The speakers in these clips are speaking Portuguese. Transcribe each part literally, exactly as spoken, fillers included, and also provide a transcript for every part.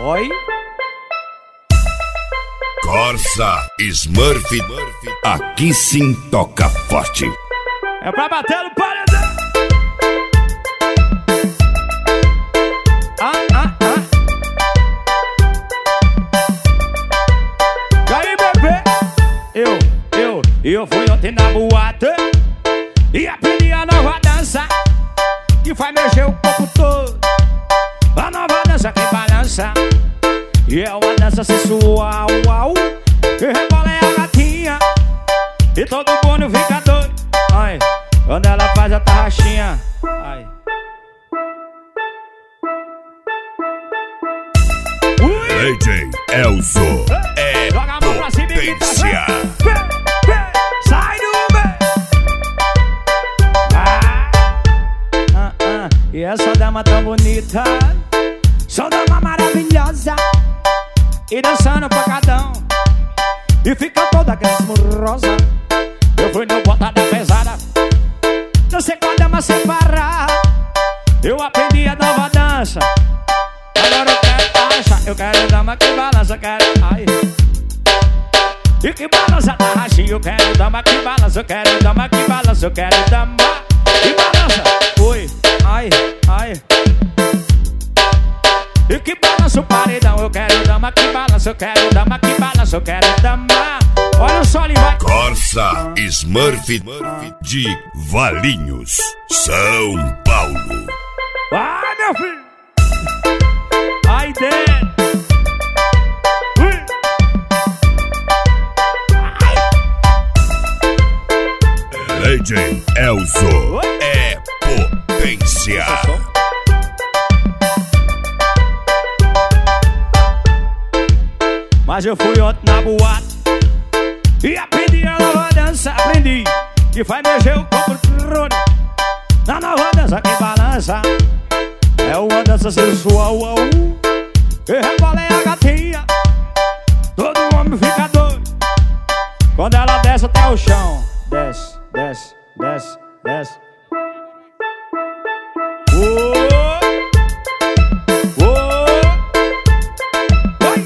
Oi? Corsa Smurf, aqui sim toca forte. É pra bater no paredão. Ah, ah, ah. E aí, bebê? Eu, eu, eu fui ontem na boate e aprendi a nova dança que faz mexer o corpo todo. A nova dança que balança e é uma dança sensual, uau. Que rebola é a gatinha e todo mundo fica doido. Ai, quando ela faz a tarraxinha. Ai. D J Elzo é joga a mão pra cima e potência. Sai do meio. Ah, ah, ah. E essa dama tão bonita, só dama maravilhosa, e dançando pacadão, e fica toda glamourosa. Eu fui no bota da pesada, dancei com a dama sem parar. Eu aprendi a nova dança, agora eu quero dança. Eu quero dama que balança, quero ai. E que balança da racha, eu quero dama que balança. Eu quero dama que balança, eu quero dama que balança. Oi, ai, ai. E que balança o paredão, eu quero dama que balança. Eu quero dama que balança, eu quero dama. Olha o sol e vai. Corsa Smurf de Valinhos, São Paulo. Vai, meu filho. Ai, dentro. D J Elzo é potência. Mas eu fui ontem na boate e aprendi a nova dança. Aprendi que faz mexer o corpo todo. Na nova dança que balança é uma dança sensual, uau. Que rebola é a gatinha, todo homem fica doido quando ela desce até o chão. Desce, desce, desce, desce. Oh, oh, oi.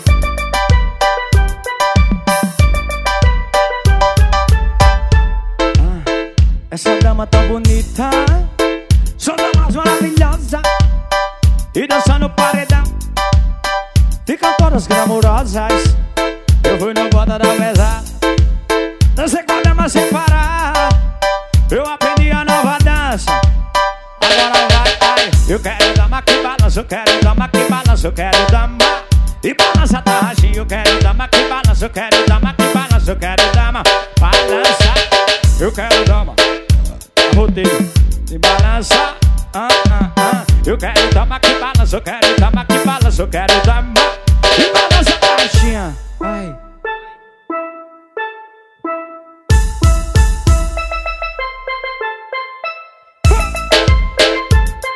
Ah, essa dama tão bonita, só dama maravilhosa, e dançando paredão, ficam todas glamurosas. Eu fui no bota da pesada, dancei com a dama sem parar. Eu aprendi a nova dança, agora vai, ai. Eu quero dama que balança, eu quero dama que balança. Eu quero dama e balança a tarraxinha. Eu quero dama que balança, eu quero dama que balança. Eu quero dama balança. Eu quero dama rodeio e balança, ah, ah, ah. Eu quero dama que balança, eu quero dama que balança. Eu quero dama e balança a tarraxinha. Ai.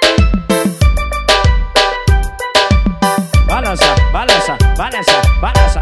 Balança, balança, balança, balança.